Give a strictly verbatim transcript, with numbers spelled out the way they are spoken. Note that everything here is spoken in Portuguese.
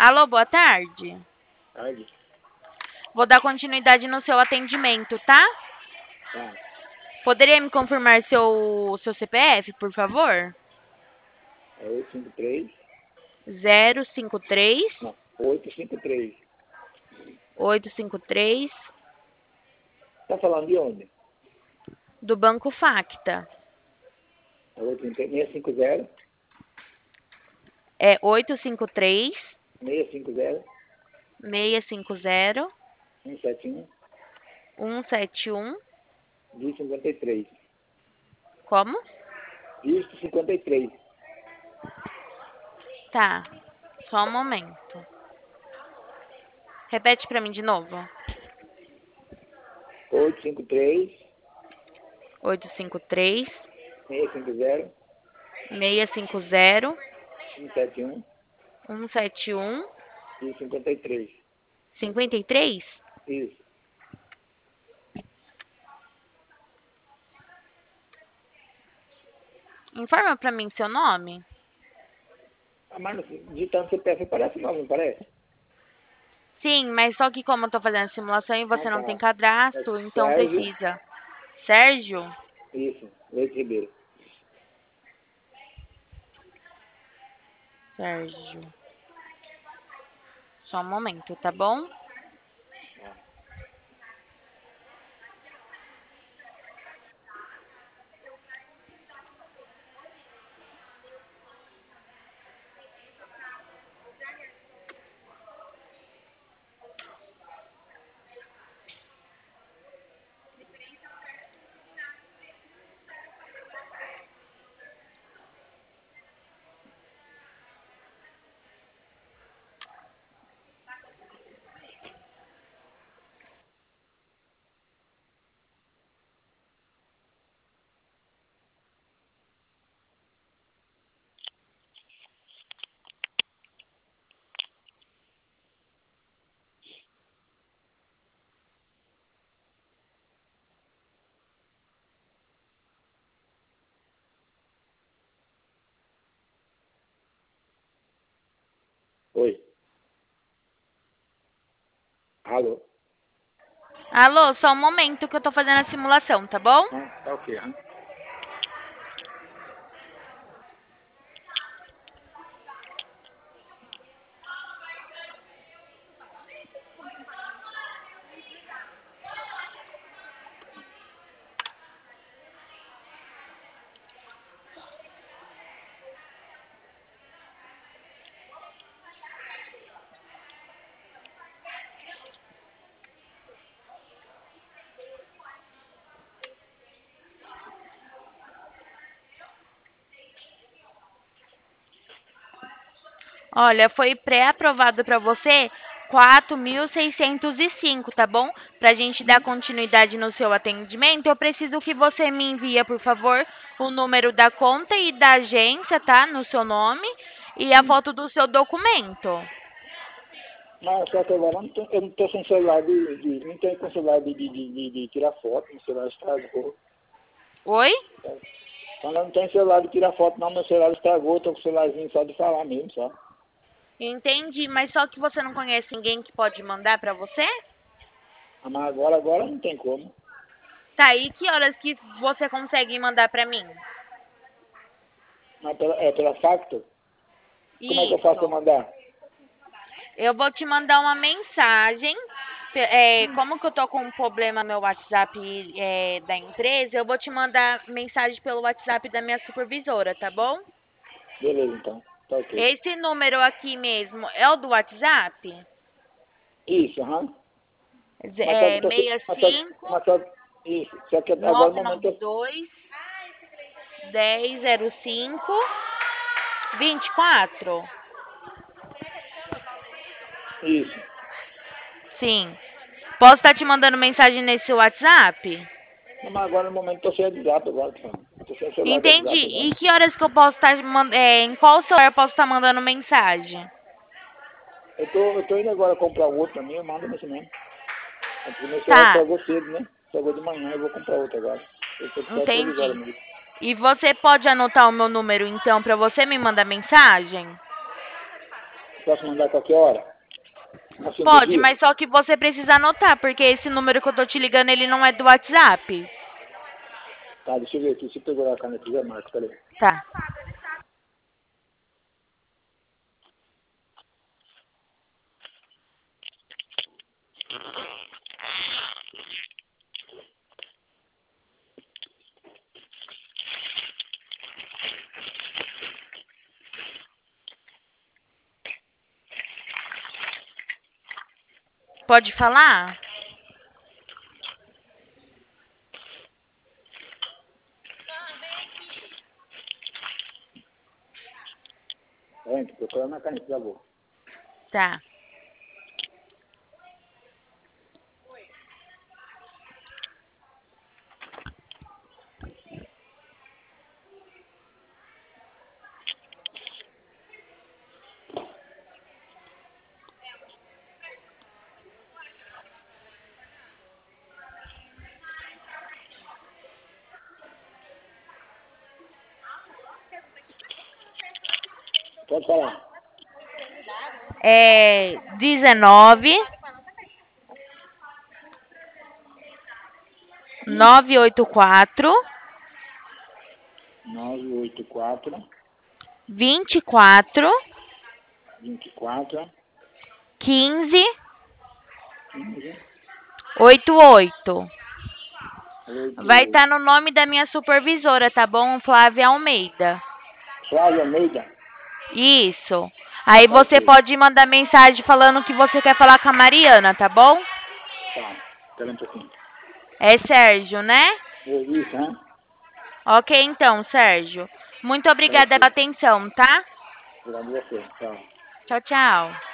Alô, boa tarde. Tarde. Vou dar continuidade no seu atendimento, tá? Tá. Poderia me confirmar seu, seu C P F, por favor? É oito cinco três. zero cinco três, Não, oito cinco três. oito cinco três, Tá falando de onde? do Banco Facta. É oito cinco três, seis cinco zero. É oito cinco três, seis cinco zero. seis cinco zero, um sete um. um sete um. Dígito cinquenta e três. Como? Dígito cinquenta e três. Tá. Só um momento. Repete pra mim de novo. oito cinco três. oito cinco três, seis cinco zero. seis cinco zero, um sete um. um sete um, Dígito cinquenta e três. cinquenta e três. Isso. Informa pra mim seu nome. Ah, mas no- digitando C P F parece nome, não parece? Sim, mas só que como eu tô fazendo a simulação e Ah, você não tem tá. É cadastro, então Sérgio. precisa. Sérgio? Isso. Leite Ribeiro. Sérgio. Só um momento, tá bom? Oi. Alô. Alô, só um momento que eu tô fazendo a simulação, tá bom? Ah, tá ok. Hein? Olha, foi pré-aprovado para você quatro mil seiscentos e cinco, tá bom? Para a gente dar continuidade no seu atendimento, eu preciso que você me envie, por favor, o número da conta e da agência, tá? No seu nome e a Hum. foto do seu documento. Mas só que agora eu não tô, eu não tô sem celular de, de. Não tenho com celular de, de, de, de, de tirar foto, meu celular estragou. Oi? Então eu não tenho celular de tirar foto, não, meu celular estragou, tô com o celularzinho só de falar mesmo, só. Entendi, mas só que você não conhece ninguém que pode mandar para você? Ah, mas agora, agora não tem como. Tá, e que horas que você consegue mandar para mim? Mas pela, é pela Factor? Como é que eu faço pra Isso. mandar? Eu vou te mandar uma mensagem. É, como que eu tô com um problema no meu WhatsApp é, da empresa, eu vou te mandar mensagem pelo WhatsApp da minha supervisora, tá bom? Beleza, então. Tá ok. Esse número aqui mesmo é o do WhatsApp? Isso, aham. Mas só que É eu tô sem. Mas só, mas só, isso. Só que agora no momento eu. seis cinco nove dois, dez, zero cinco, vinte e quatro. Isso. Sim. Posso estar te mandando mensagem nesse WhatsApp? Não, mas agora no momento eu tô sem WhatsApp agora, tá? Tô sem celular de Entendi. WhatsApp agora. E que horas que eu posso estar mandando. É, em qual celular eu posso estar mandando mensagem? Eu tô, eu tô indo agora comprar outro também, eu mando nesse mesmo. É porque meu celular Tá, estragou cedo, né? Estragou de manhã, eu vou comprar outro agora. Eu tô só três horas entendi. mesmo. E você pode anotar o meu número então para você me mandar mensagem? Posso mandar a qualquer hora? Assim, do Pode, dia? mas só que você precisa anotar, porque esse número que eu tô te ligando, ele não é do WhatsApp. Tá, deixa eu ver aqui. Se eu pegar a caneta, já marco, peraí. Tá. Pode falar? É, tô procurando na caneta, já vou. Tá. Pode falar. É dezenove, novecentos e oitenta e quatro, nove oito quatro, vinte e quatro, vinte e quatro, quinze, quinze, oitenta e oito. oito, Vai oito. estar no nome da minha supervisora, tá bom? Flávia Almeida. Flávio Almeida? Isso. Aí Tá você ok. pode mandar mensagem falando que você quer falar com a Mariana, tá bom? Tá. Espera um pouquinho. É Sérgio, né? É isso, né? Ok, então, Sérgio. Muito Tá obrigada pela ok. atenção, tá? Obrigado a você. Tchau. Tchau, tchau.